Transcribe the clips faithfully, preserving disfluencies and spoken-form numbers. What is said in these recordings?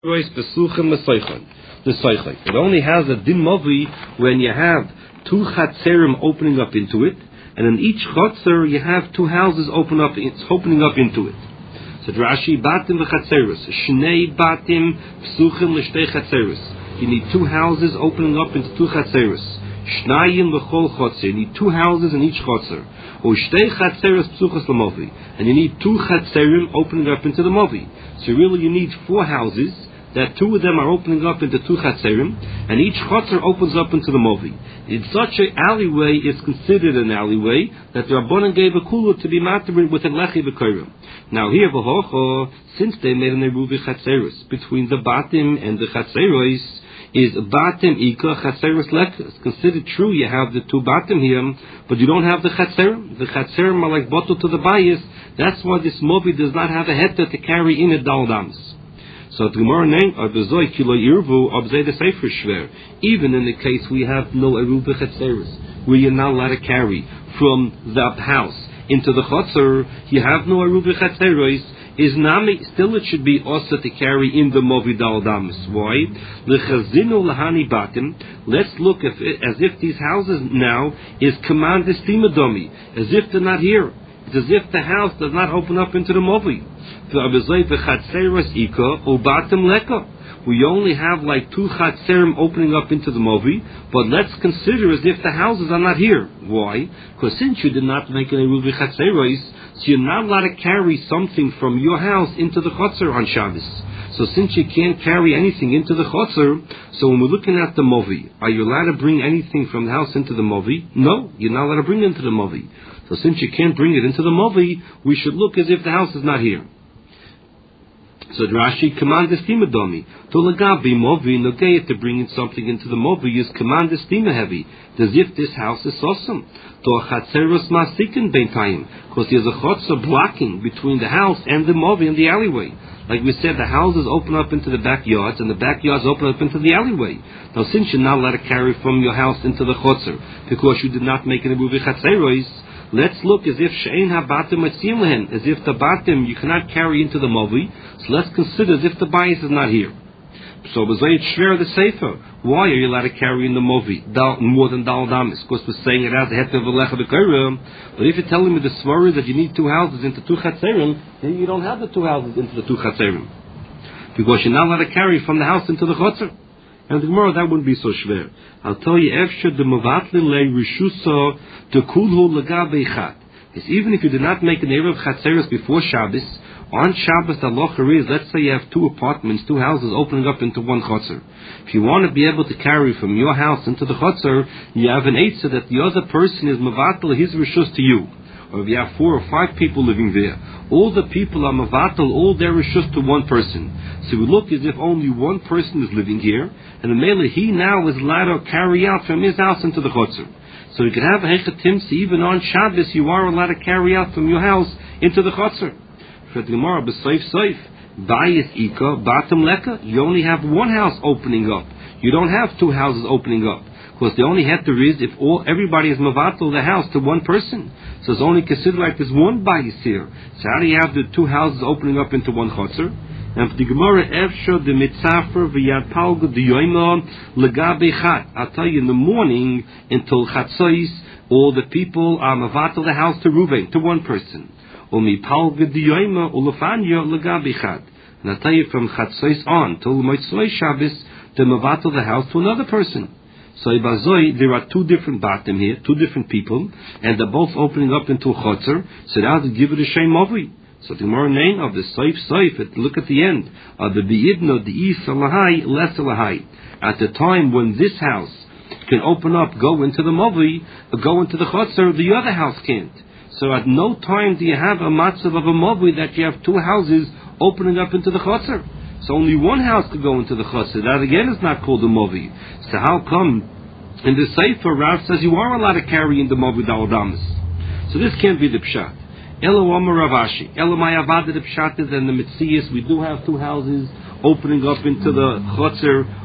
It only has a din movi when you have two chatzerim opening up into it, and in each chatzer you have two houses open up, it's opening up into it. So Rashi batim v'chatzeris, shnei batim psuchim l'shtei chatzeris. You need two houses opening up into two chatzeris. Shnayim l'chol chatzer. You need two houses in each chatzer. Or shtei chatzeris psuchas l'movi, and you need two chatzerim opening up into the movi. So really you need four houses. That two of them are opening up into two chatzerim, and each chatzer opens up into the movi. In such an alleyway, it's considered an alleyway that the Rabbanan gave a kula to be mattered with a lechi v'korim. Now here, v'hocho, since they made an eruvi chatzeris between the batim and the chatzeros, is batim ika chatzeris leka. It's considered true. You have the two batim here, but you don't have the chatzerim. The chatzerim are like bottle to the bayis. That's why this movi does not have a heter to carry in it daldams. So the Gemara name of the Zoy Kilo Irvu Obzei the Sefer Shver. Even in the case we have no Eruv Chatzeris, where you're not allowed to carry from the house into the Chotzer, you have no Eruv Chatzeris, is nami, still it should be also to carry in the Movi Daldamis. Why? L'chazinu lahani batim. Let's look if, as if these houses now is command estimadomi, as if they're not here. It's as if the house does not open up into the Movi. We only have like two chatzerim opening up into the movi, but let's consider as if the houses are not here. Why? Because since you did not make any ruvi chatzeros, so you're not allowed to carry something from your house into the chotzer on Shabbos. So since you can't carry anything into the chotzer, so when we're looking at the movi, are you allowed to bring anything from the house into the movi? No, you're not allowed to bring it into the movi. So since you can't bring it into the movi, we should look as if the house is not here. So Rashi command estima domi. To lagabi movi nogayet to bringing something into the movi is command estima heavy. As if this house is awesome. To a chatzeros masikin beintayim. Because there's a chotzer blocking between the house and the movi in the alleyway. Like we said, the houses open up into the backyards and the backyards open up into the alleyway. Now since you're not allowed to carry from your house into the chotzer because you did not make any ruvi chatzeros, let's look as if she'ein habatim atzim lehen, as if the batim you cannot carry into the movi. So let's consider as if the bias is not here. So b'zayit shver the sefer. Why are you allowed to carry in the movi more than dal damis? Because we're saying it has a heter v'lecha v'korim. But if you're telling me the svara that you need two houses into two chatzerim, then you don't have the two houses into the two chatzerim, because you're not allowed to carry from the house into the chotzer. And the Gemara, that wouldn't be so shver. I'll tell you, efshad the mavatli le rishusa to kulhu lagabe chat. Is even if you did not make an erev chatzeres before Shabbos, on Shabbos the halacha is, let's say you have two apartments, two houses opening up into one chotzer. If you want to be able to carry from your house into the chotzer, you have an eitzah that the other person is mavatli his rishus to you. Or if you have four or five people living there, all the people are mavatal, all their rishus to one person. So we look as if only one person is living here, and the mele he now is allowed to carry out from his house into the chotzer. So you can have a hechatimsi, even on Shabbos you are allowed to carry out from your house into the chotzer. For the Gemara, b'seif seif, bayis ika, batim leka, you only have one house opening up. You don't have two houses opening up. Because the only heter is if all everybody is mavatal the house to one person. So it's only considered like there's one bayis here. So how do you have the two houses opening up into one chotzer? And for the Gemara, efsho the mitzafer v'yad palga d'yoyma legabe chat. I'll tell you, in the morning until chatzos, all the people are mavatal the house to Ruvain, to one person. Umi palga d'yoyma ulefanya legabe chat. And I'll tell you, from chatzos on till motzei Shabbos, they're mavatal the house to another person. So ibazoi, there are two different batim here, two different people, and they're both opening up into a chotzer. So now to give it a shem movi. So the Gemara name of the Seif Seif, look at the end of the Beidno, the Is Alahai, Less Alahai. At the time when this house can open up, go into the Movi, go into the Chotzer, the other house can't. So at no time do you have a matzav of a Movi that you have two houses opening up into the Chotzer. So only one house could go into the Chotzer. That again is not called a Movi. So how come in the Sefer Rav says you are allowed to carry in the Movi Daladamas? So this can't be the Pshat. Elo Omer Ravashi. Elo Mayavada the Pshat is and the Mitzias. We do have two houses opening up into the Chotzer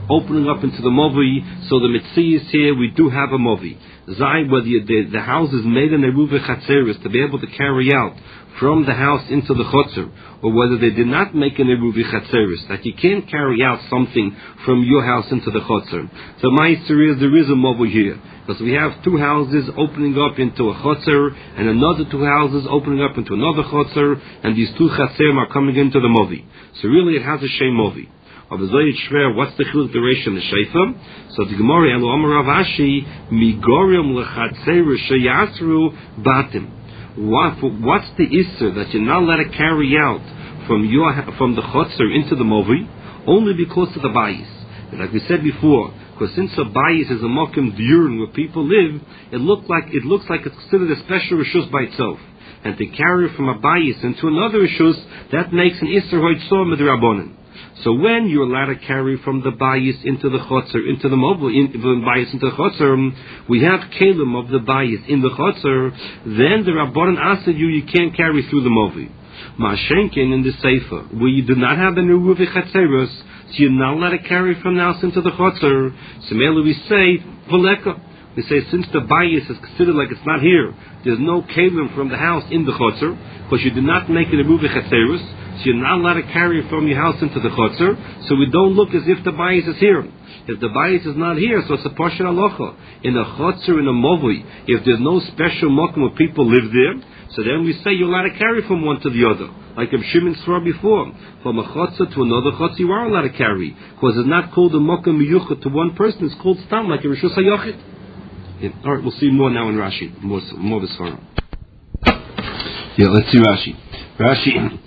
opening up into the Movi, so the Mitzi is here, we do have a Movi. Zai, whether you, the, the house is made in a Ruvi Chatzeris to be able to carry out from the house into the Chotzer, or whether they did not make an Eruvi Chatzeris, that you can't carry out something from your house into the Chotzer. So my answer is, there is a Movi here. Because we have two houses opening up into a Chotzer, and another two houses opening up into another Chotzer, and these two Chatzerim are coming into the Movi. So really it has a Shem Movi. What's the chiluk duration the sheifa? So the Gemara Elu Amar Rav Ashi migorim lechatzeru sheyasru batim. What what's the isser that you're not allowed to carry out from your from the chotzer into the movi only because of the bayis? Like we said before, because since the bayis is a mokim diurn where people live, it look like it looks like it's considered a special rishus by itself. And to carry from a bayis into another rishus, that makes an isser hoitzor midrabanan. So when you're allowed to carry from the bayis into the chotzer, into the mobile, in, from the bayis into the chotzer, we have kelim of the bayis in the chotzer, then the Rabbanan asked you, you can't carry through the movi. Mashenkin in the Sefer, where you do not have an Eruvi Chatzeros, so you're not allowed to carry from the house into the chotzer. So merely we say, Voleka. We say, since the bayis is considered like it's not here, there's no kelim from the house in the chotzer, because you did not make an Eruvi Chatzeros, so you're not allowed to carry from your house into the chotzer, so we don't look as if the bayis is here. If the bayis is not here, so it's a parsha halacha. In a chotzer, in a movi, if there's no special mokum where people live there, so then we say you're allowed to carry from one to the other. Like Reb Shimon swore before, from a chotzer to another chotzer, you are allowed to carry, because it's not called a mokum miyuchat to one person, it's called stam, like a rishus hayochid. Yeah. All right, we'll see more now in Rashi, more, more of Sfarim. Yeah, let's see Rashi. Rashi.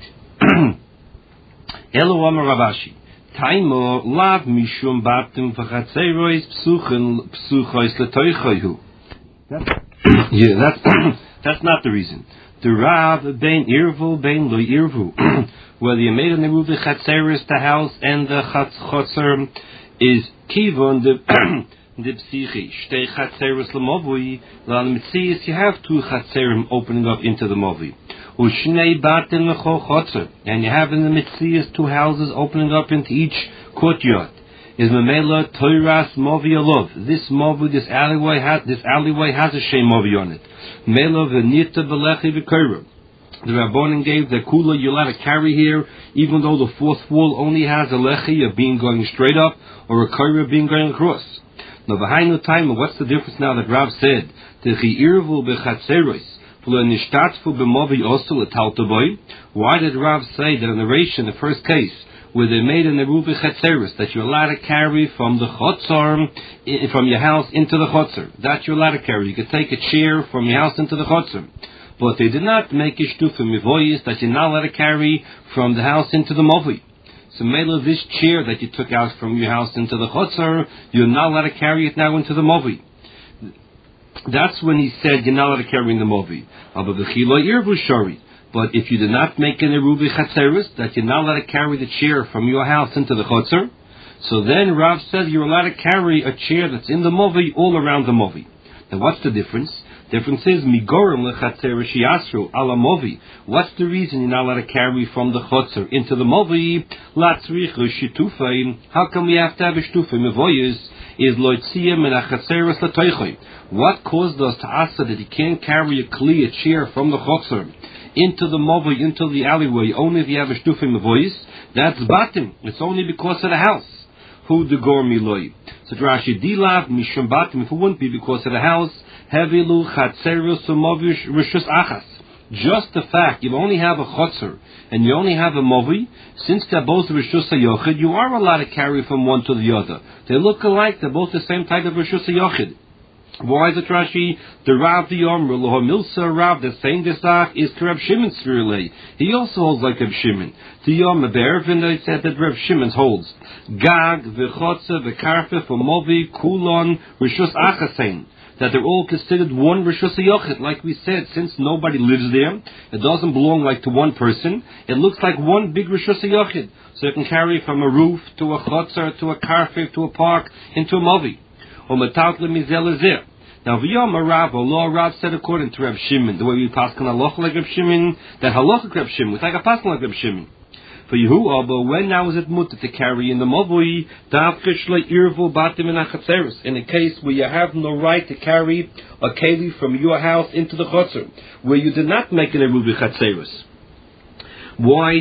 Elo Amar Rav Ashi Taimo lav mishum batim v'chatzerois psuchen psuchois letoichoihu. Yeah, that's that's not the reason. The Rav bein irvu bein lo irvu. Whether you made an eruv chatzeros the house and the chotzer is kivon the the psichi shtei chatzeros l'movui l'al mitzias you have two chatzerim opening up into the movi. Ushnei batim l'chol chotzer, and you have in the mitzias two houses opening up into each courtyard. Is memela toiras movi alov. This movi, this alleyway, has this alleyway has a shem movi on it. Mela v'nita b'lechi v'koira. The Rabbanan gave the kula you're allowed to carry here, even though the fourth wall only has a lechi of being going straight up or a koira being going across. Now v'hainu time, what's the difference now that Rav said the chi'irvu b'chatzeros? Why did Rav say that in the Reish, in the first case, where they made an Eruvi Chatzeris, that you're allowed to carry from the Chotzar, from your house into the Chotzar? That you're allowed to carry. You could take a chair from your house into the Chotzar. But they did not make a shtufa mivoyis that you're not allowed to carry from the house into the Movi. So Mela, this chair that you took out from your house into the Chotzar, you're not allowed to carry it now into the Movi. That's when he said you're not allowed to carry in the movi. But if you did not make an eruvi chatzeris, that you're not allowed to carry the chair from your house into the chotzer, so then Rav said you're allowed to carry a chair that's in the movi all around the movi. Now what's the difference? The difference is migorim lechatzeris shiasru ala movi. What's the reason you're not allowed to carry from the chotzer into the movi? Latzrichu shitufay. How come we have to have a shtufa mevoyes? Is loitziyah min achatzeris latoichoy. What caused us to ask that you can't carry a kli, a chair from the chotzer into the movi, into the alleyway, only if you have a shtufa mevoyes? That's batim. It's only because of the house. Who the gormi loy? So Rashi dilav mishum batim. If it wouldn't be because of the house, hevilu chatzeris umovish rishus achas. Just the fact you only have a chotzer and you only have a movi, since they're both rishus hayochid, you are allowed to carry from one to the other. They look alike; they're both the same type of rishus hayochid. Why is it Rashi? The Rav the Yomer Loho Milsa Rav that's saying this ach is Reb Shimon's Svirlei. He also holds like Reb Shimon. The Yomer Be'ervin they said that Reb Shimon's holds Gag v'chotze v'karfe for movi kulon rishus achasein. That they're all considered one Rishus HaYochid. Like we said, since nobody lives there, it doesn't belong like to one person. It looks like one big Rishus HaYochid. So you can carry from a roof to a chotzer, to a karfif, to a park, into a movi. Or metat lemizel is there. Now, v'yom Rav, Allah Rav said according to Reb Shimon, the way we pass on halacha like Reb Shimon, that halacha Reb Shimon, we take a pass like Reb Shimon. For Yehuah, but when now is it mutter to carry in the Mavui, in a case where you have no right to carry a keli from your house into the chotzer, where you did not make an eruv b'chatzeros. Why?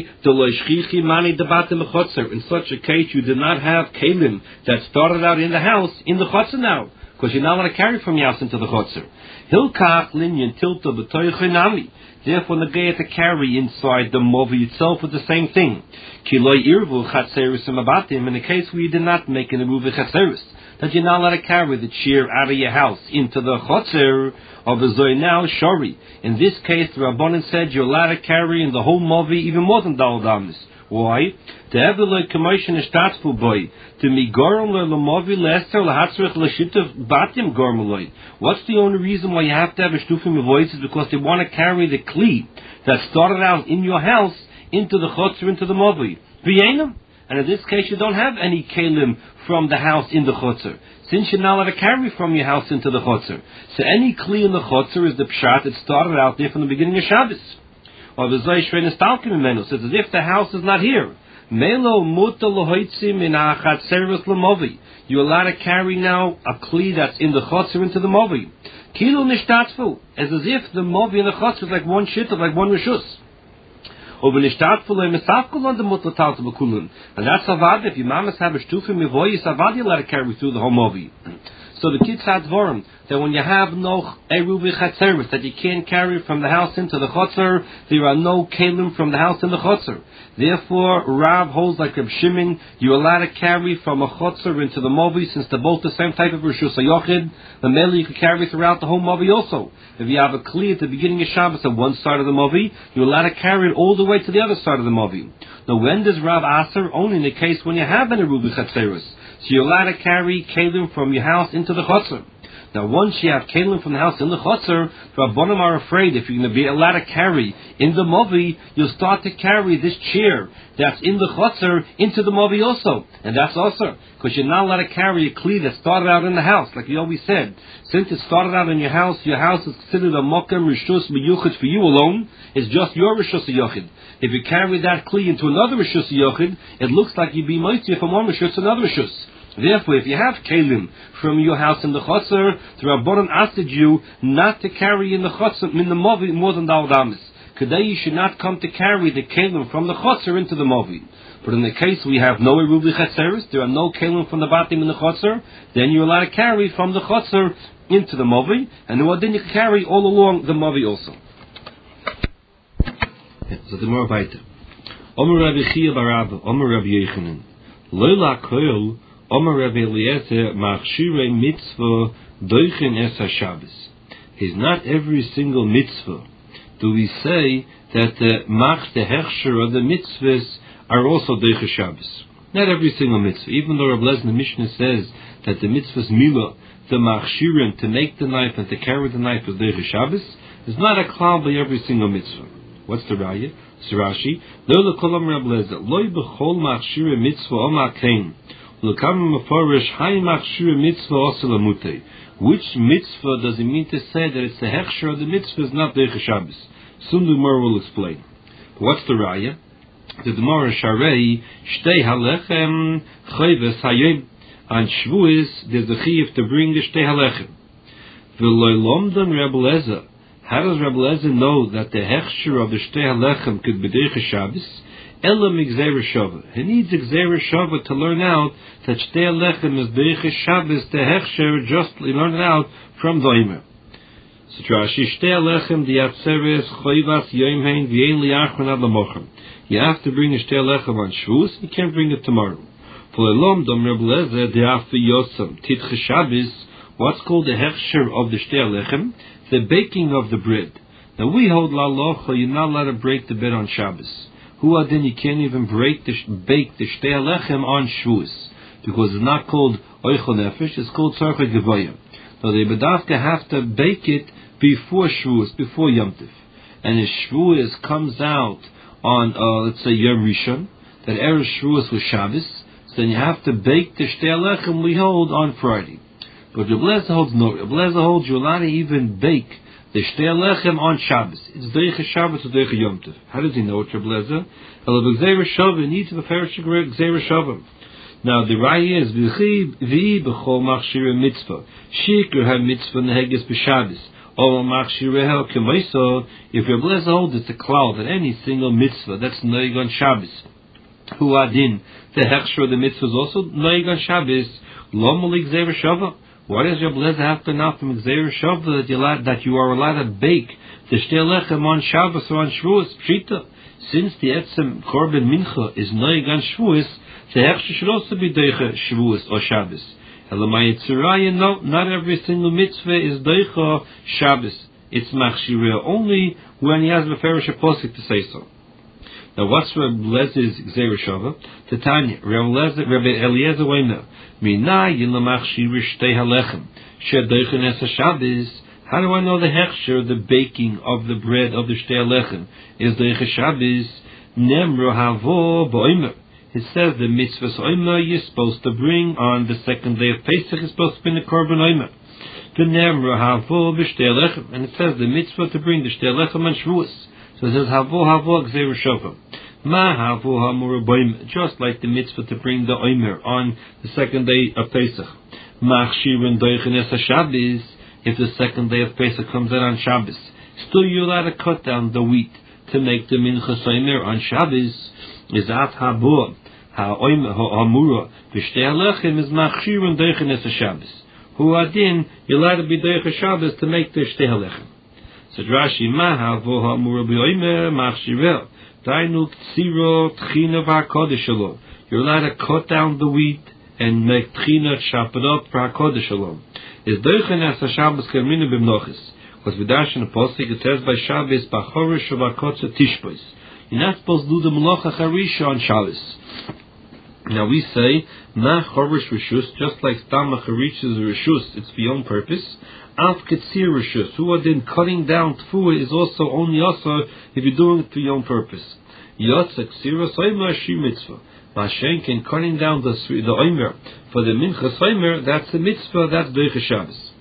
In such a case, you did not have kelim that started out in the house, in the chotzer now, because you're not allowed to carry from your house into the chotzer. Hilkach linyan tilta b'toychinami. Therefore, negaya to carry inside the movi itself with the same thing. Kiloi irvu chatzeris abatim. In a case where you did not make an eruv chatzeris, that you're not allowed to carry the chair out of your house into the chotzer of the zoy now shori. In this case, the Rabbanan said you're allowed to carry in the whole movi even more than dal damis. Why? To have the like commotion is statsful boy. To me gorum le movi lester lahatzrich leshitav batim gormaloi. What's the only reason why you have to have a shtufim voice is because they want to carry the kli that started out in your house into the chotzer, into the movi. V'yenim. And in this case, you don't have any kelim from the house in the chotzer, since you're not allowed to carry from your house into the chotzer. So any kli in the chotzer is the pshat that started out there from the beginning of Shabbos. Or the zoy shrein estalkim imenu, so it's as if the house is not here. Melo muta lohoitzim in achatzeres lemovi. You're allowed to carry now a kli that's in the chotzer into the movi. Kilo nishtatzfu, as as if the movi in the chotzer is like one shit, like one rishus. And that's avad. If your mamas have a shtufa mivoy, it's avad you let it carry through the whole movi. So the kids had dvorim that when you have no eruv chatzeris that you can't carry from the house into the chotzer, there are no kelim from the house in the chotzer. Therefore, Rav holds like Reb Shimon, you're allowed to carry from a chotzer into the movi, since they're both the same type of rishus hayochid. The mele you can carry throughout the whole movi also. If you have a kli at the beginning of Shabbos on one side of the movi, you're allowed to carry it all the way to the other side of the movi. Now, when does Rav aser? Only in the case when you have an eruv chatzeris. So you're allowed to carry kelim from your house into the chotzer. Now, once you have kelim from the house in the chotzer, Rabbanim are afraid if you're going to be allowed to carry in the movi, you'll start to carry this chair that's in the chotzer into the movi also. And that's also because you're not allowed to carry a kli that started out in the house, like we always said. Since it started out in your house, your house is considered a mokem rishus miyuchid for you alone. It's just your rishus yochid. If you carry that kli into another rishus yochid, it looks like you'd be moitzir from one rishus to another rishus. Therefore, if you have kelim from your house in the chotzer, the Rabbanan asked you not to carry in the chotzer, in the movi, more than dal damis. Today you should not come to carry the kelim from the chotzer into the movi. But in the case we have no eruv chatzeris, there are no kelim from the batim in the chotzer, then you're allowed to carry from the chotzer into the movi, and then you can carry all along the movi also. So the more weiter. Omer Rabbi Chia Barabba, Omer Rabbi Yechanan, Lola Koil. Omer Rabbi Eliezer, Machshirei mitzvah doichin es haShabbos. Is not every single mitzvah do we say that the mach the hechsher of the mitzvahs are also doichin Shabbos. Not every single mitzvah. Even though Rabbi Lezer the Mishnah says that the mitzvahs milah, the machshirim to make the knife and to carry the knife is doichin Shabbos, is not a klal by every single mitzvah. What's the raya? Sirashi, lo lekolam Rabbi Lezer, loy bechol machshirei mitzvah oma kain. Which mitzvah does it mean to say that it's the hechsher of the mitzvah is not the Shabbos? Soon the Gemara will explain. But what's the raya? The Gemara Sharei Shtei Halechem Chayves Hayim. On Shavuos there's a chiyuv to bring the Shtei Halechem. V'loy lomdan Rebbe Lezer. How does Rebbe Lezer know that the hechsher of the Shtei Halechem could be the Shabbos? Elam Gzeira Shava. He needs Gzeira Shava to learn out that Shtei Halechem is Deiches Shabbos, the Hechsher, just learn it out from Doimer. So Rashi, Shtei Halechem, the Yatzeres, Choivas, Yomhein, V'yein Liachron Ad Lamochem. You have to bring a Shtei Halechem on Shavuos, you can't bring it tomorrow. For Elom, Dom Reb Lezer, the Afi Yosam, Titche Shabbos, what's called the Hechsher of the Shtei Halechem? The baking of the bread. Now we hold La Locha, you're not allowed to break the bread on Shabbos. Who are then you can't even break the bake the Shtei Halechem on Shavuos because it's not called Oichel Nefesh, it's called Tzarchei Gevaya. So the Bedavka have to bake it before Shavuos, before Yom Tov. And if Shavuos comes out on uh, let's say Yom Rishon, that Erev Shavuos was Shabbos, so then you have to bake the Shtei Halechem we hold on Friday. But Reb Lezer holds no. Reb Lezer holds you're allowed to even bake the Shtei Lechem on Shabbos. It's Deicha Shabbos or Deicha Yom Tov. How does he know it's Reb Lezer? Elav Gzeira Shava needs to be Ferish Gzeira Shava. Now the Raya is V'chi B'chol Machshira Mitzvah. Shikr ha Mitzvah Neheges B'Shabbos. Or Machshireh K'Moiso. If Reb Lezer holds it's a cloud that any single mitzvah that's Noig on Shabbos. Hu Adin. The Hechshur of the mitzvah is also Noig on Shabbos. Lo Malik Gzeira Shava. Why does Reb Lezer have to know from Gzeira Shava that you allowed, that you are allowed to bake the Shtei Lechem on Shabbos or on Shavuos? Pshita. Since the Etzem Korban Mincha is Noig on Shavuos, the Hechshur should also be Deicha Shavuos or Shabbos. Elamai Yitzuraya, no, not every single mitzvah is Deicha Shabbos. It's Machshireh only when he has a Ferish Apostle to say so. Now, what's Reb Lezer's Gzeira Shava? Tanya, Reb Eliezer Weiner, Mina Yila Machshireh Shtei Halechem, Shedeicha Nesa Shabbos. How do I know the Hechshur, the baking of the bread of the Shtei Halechem, is Deicha Shabbos? Nemro Havo Boimer. It says the mitzvah's oimer you're supposed to bring on the second day of Pesach is supposed to bring the korban oimer. The nemra havo b'shtei lechem, and it says the mitzvah to bring the shtei lechem on Shavuos. So it says havo havo gzeira shava. Ma havo hamur boim, just like the mitzvah to bring the oimer on the second day of Pesach. Machshirun doichen es Shabbos. If the second day of Pesach comes out on Shabbos, still you're allowed to cut down the wheat to make the minchas oimer on Shabbos. Is at habo. Ha'oim ha'amura v'shtei halechem is machshirun deichen es Shabbos. Hu adin you're allowed to be deichen Shabbos to make the shtei halechem. So Rashi ma ha'vo ha'amura b'oimer machshirel dainu ktsiro tchina v'hakodesh shalom. You're allowed to cut down the wheat and make tchina, chop it up for hakodesh shalom. Is deichen es Shabbos kermina b'mnochis. Because v'dash in the posuk it says by Shabbos b'chorish v'hakotza tishbos. You're not supposed to do the Malacha Charisha on Shabbos. Now we say, Ma Chorish Rishus, just like Stama Charish is Rishus, it's for your own purpose. Af Ketzir Rishus, who are then cutting down Tfuah is also only also if you're doing it for your own purpose. Yotzak Sira Soimer Shi Mitzvah. Mashenkin cutting down the the Oimer for the Mincha Soimer, that's the mitzvah, that's Deicha Shabbos.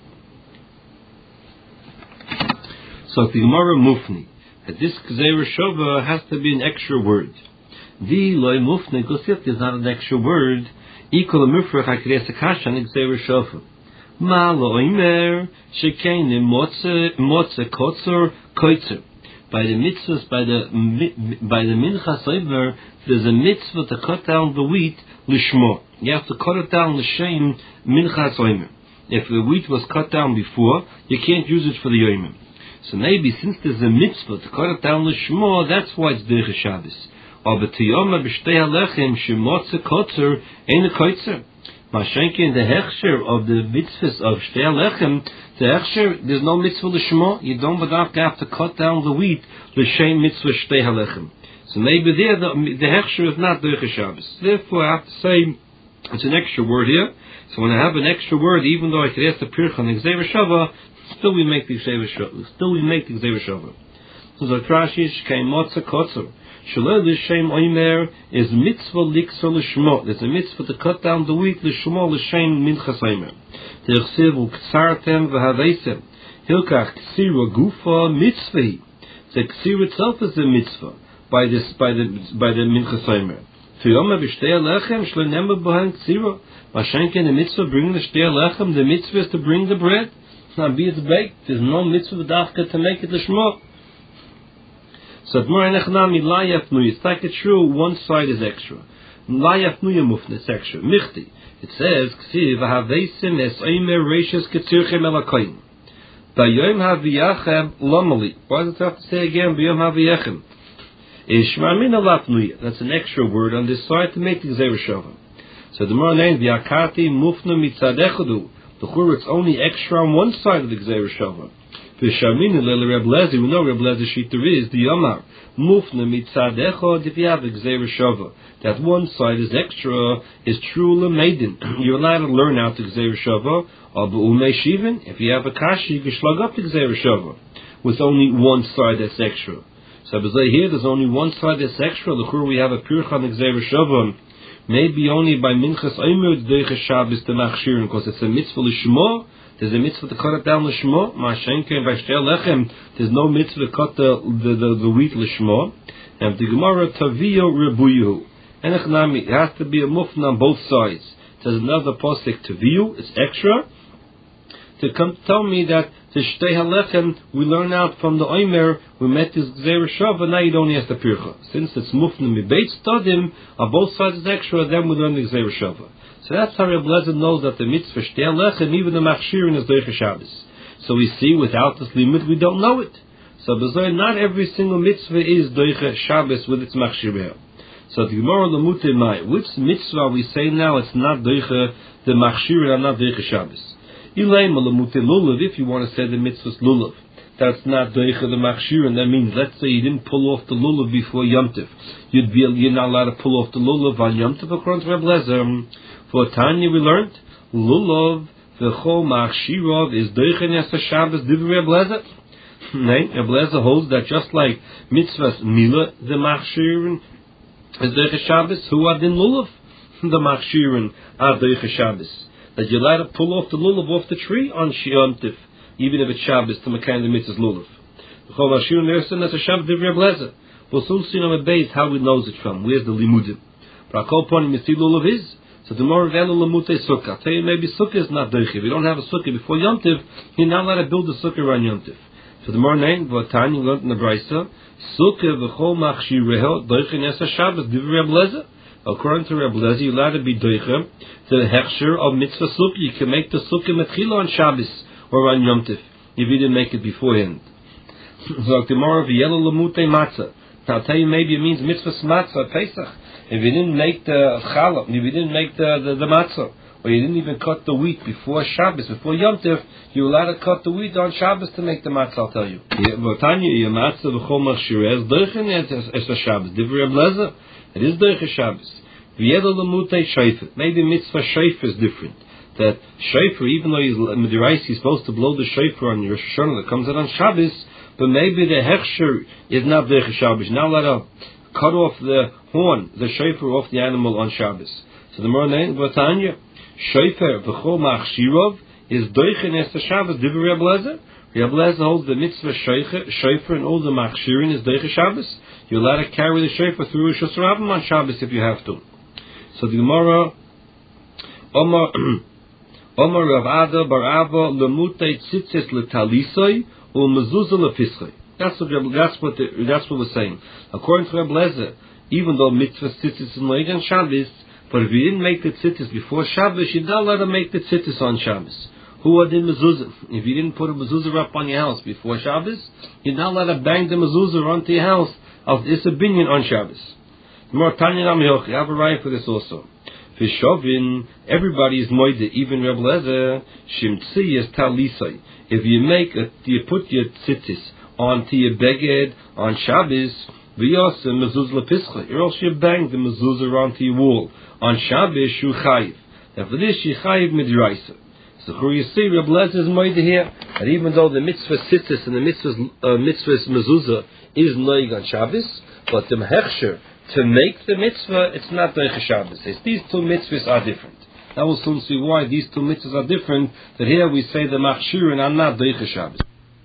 So the Gemara Mufni. This Gzeira Shava has to be an extra word. The loy mufne gosif is not an extra word. Equal mufrach hakres kashan Gzeira Shava. Ma loimer shekein motze motze kotzer koitzer. By the mitzvahs, by the by the minchas oimer, there's a mitzvah to cut down the wheat lishmo. You have to cut it down l'shem minchas oimer. If the wheat was cut down before, you can't use it for the oimer. So maybe since there's a mitzvah to cut it down l'shmo, that's why it's Deicha Shabbos. Or b'tiyoma b'shtei halechem shemotze kotzer ein a koitzer. Mashenke in the hechsher of the mitzvahs of shtei halechem, the hechsher there's no mitzvah l'shmo. You don't have to cut down the wheat l'shem mitzvah shtei halechem. So maybe there the, the hechsher is not Deicha Shabbos. Therefore, I have to say it's an extra word here. So when I have an extra word, even though I could ask the pircha and Gzeira Shava, still we make the Gzeira Shava. Still we make the Gzeira Shava. So the Rashi shkein motza kotzer. Shalom l'shem oimer is mitzvah liksa l'shmo. There's a mitzvah to cut down the wheat l'shmo l'shem minchas oimer. T'echsev u'ktsartem v'haveisem. Hilkach ksira gufa mitzvahi. The ksira itself is a mitzvah by this by the by the minchas oimer. Tiyoma b'shtei lechem shlenemah b'han ksira. Mashenke in the mitzvah bringing the shtei lechem, the mitzvah is to bring the bread. It's not be it's baked. There's no mitzvah dafka to make it l'shmo. So it's like it's true, one side is extra. It's extra. Michti. It says, Ksiv haveisim es oimer reishis ketzirchem elakoyim. Bayom haviyachem lomali. Why does it have to say again, Bayom haviyachem? Ishmamin alapnuya. That's an extra word on this side to make the Gzeira Shava. So the more name, V'yakati mufna mitzadechodu. The chur, it's only extra on one side of the Gzeira Shava. V'shaminu lele Reb Lezer, we know Reb Lezer shita is the Yomar. Mufna mitzadechod, if you have a Gzeira Shava. That one side is extra, is true l'meidin. You're allowed to learn out the Gzeira Shava. Or b'umei shivin, if you have a kashi, you can slug up the Gzeira Shava. With only one side that's extra. So here, there's only one side that's extra. The chur, we have a pircha on the Gzeira Shava. Maybe only by Minchas Omer Deicha Shabbos the Machshirin, because it's a mitzvah l'shmo There's a mitzvah to cut it down l'shmo. Ma'ashenke by shtel lechem. There's no mitzvah to cut the the, the, the wheat l'shmo. And the Gemara taviyo rebuyu. And it has to be a mufna on both sides. There's another posik taviyu. It's extra to come tell me that the shtei halechem we learn out from the Omer we met this gzeira shava. Now you don't have the pircha. Since it's mufna mibeit stadim on both sides is extra. Then we learn the gzeira shava. So that's how Reb Lezer knows that the mitzvah shtei halechem, even the machshirin, is doicha Shabbos. So we see without this limit we don't know it. So b'zoy not every single mitzvah is doicha Shabbos with its machshirah. So the Gemara Lamute Mai, which mitzvah we say now it's not doicha the machshirah and not doicha Shabbos. Ilayma Lamute Lulav, if you want to say the mitzvah's lulav, that's not doicha the machshirah. That means let's say you didn't pull off the lulav before Yom Tov. You'd be you're not allowed to pull off the lulav on Yom Tov according to Reb Lezer. For Tanya we learned lulav v'chol machshirah is doicha nesa Shabbos divrei Reb Lezer. Nay, Reb Lezer holds that just like mitzvahs mila the machshirin is doicha Shabbos, who are din lulav the machshirin are doicha Shabbos. That you're allowed to pull off the lulav off the tree on Yom Tov, even if it's Shabbos to make the mitzvah's lulav. V'chol machshirin nersin as a Shabbos divrei Reb Lezer. We'll soon see on the base how he knows it from. Where's the limudim? But I'll call upon him to see lulav is. So the more velu lamute sukkah. I'll tell you maybe sukkah is not doicha. If you don't have a sukkah before Yom Tov, you're not allowed to build a sukkah around Yom Tov. So the more name, V'atan, you learned in the Brisa, Sukkah v'chol machshireho, doicha nesa Shabbos, divrei Reb Lezer. According to Reb Lezer, you're allowed to be doicha to the hechsher of mitzvah sukkah. You can make the sukkah metchila on Shabbos or on Yom Tov, if you didn't make it beforehand. So the more v'yelu lamute matzah. Now I'll tell you maybe it means mitzvah matzah, Pesach. If you didn't make the challah, if you didn't make the, the, the matzah, or you didn't even cut the wheat before Shabbos, before Yom Tov, you're allowed to cut the wheat on Shabbos to make the matzah, I'll tell you. Your matzah v'chol machshireh is doicha es Shabbos. Divrei Reb Lezer, it is doicha Shabbos. V'yedel lemutei shofar. Maybe mitzvah shofar is different. That shofar, even though he's midiraisa, he's supposed to blow the shofar on Rosh Hashanah that comes out on Shabbos, but maybe the hechsher is not doicha Shabbos. You're not allowed to cut off the horn, the shofar off the animal on Shabbos. So the more name, Vatanya, shofar v'chol machshirov is doicha nesa Shabbos. Divrei Reb Lezer. Reb Lezer holds the mitzvah shofar and all the machshirin is doicha Shabbos. You're allowed to carry the shofar through Rosh Hashanah on Shabbos if you have to. So the Gemara, Omar Omar Rav Ada Bar Ava lemutei tzitzis letalisoi u'mezuzah lefischoi. That's what that's what the, that's what we're saying. According to Reb Lezer, even though mitzvah tzitzis is made on Shabbos, but if you didn't make the tzitzis before Shabbos, you're not allowed to make the tzitzis on Shabbos. Who are the mezuzah? If you didn't put a mezuzah up on your house before Shabbos, you're not allowed to bang the mezuzah onto your house of this binyan on Shabbos. More Tanya Nam Yoch, you have a right for this also. Fishovin, everybody is moide, even Reb Lezer, shimtzi is talisai. If you make a, you put your tzitzis onto your beged on Shabbos, v'yosem mezuzah lepischa, or else you bang the mezuzah onto your wall on Shabbos, shu chayiv. And for this, you chayiv midiraisa. So who you see, Reb Lezer is moide here, that even though the mitzvah tzitzis and the mitzvah uh, mitzvah mezuzah is noig on Shabbos, but the hechsher to make the mitzvah, it's not doicha Shabbos. These two mitzvahs are different. Now we'll soon see why these two mitzvahs are different. That here we say the machshirin are not doicha Shabbos.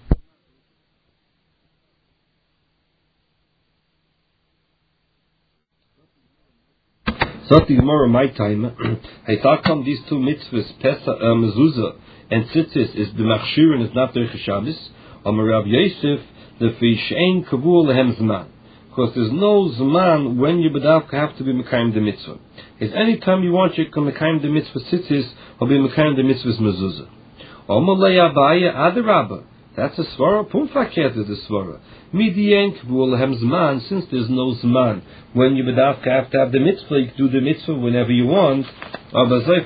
So the Gemara my time, I thought come these two mitzvahs, Pesach, uh, mezuzah and tzitzis, is the machshirin is not doicha Shabbos. Amar Rav Yosef the fishein kavul lehem zman. Because there's no zman when you bedavka have to be mekayim the mitzvah. It's any time you want you can mekayim the mitzvah tzitzis or be mekayim the mitzvah's mezuzah. Omalei abaya adarabba. That's a svara. Pumfaket is a svara. Midiyen kavul lehem zman. Since there's no zman when you bedavka have to have the mitzvah, you can do the mitzvah whenever you want.